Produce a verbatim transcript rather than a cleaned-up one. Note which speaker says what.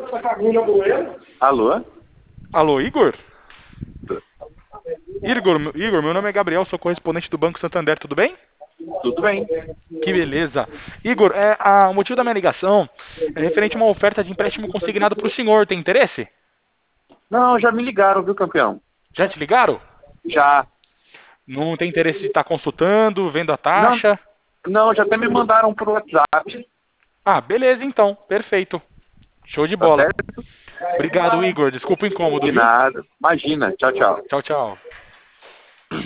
Speaker 1: Alô?
Speaker 2: Alô, Igor? Igor, Igor, meu nome é Gabriel, sou correspondente do Banco Santander, tudo bem?
Speaker 1: Tudo bem.
Speaker 2: Que beleza. Igor, é, a, o motivo da minha ligação é referente a uma oferta de empréstimo consignado para o senhor, tem interesse?
Speaker 1: Não, já me ligaram, viu, campeão?
Speaker 2: Já te ligaram?
Speaker 1: Já.
Speaker 2: Não tem interesse de estar consultando, vendo a
Speaker 1: Não,
Speaker 2: taxa?
Speaker 1: não, já até me mandaram pro WhatsApp.
Speaker 2: Ah, beleza então, perfeito. Show de
Speaker 1: Tá
Speaker 2: bola.
Speaker 1: certo?
Speaker 2: Obrigado, Igor. Desculpa o incômodo,
Speaker 1: De
Speaker 2: viu?
Speaker 1: nada. Imagina. Tchau, tchau.
Speaker 2: Tchau, tchau.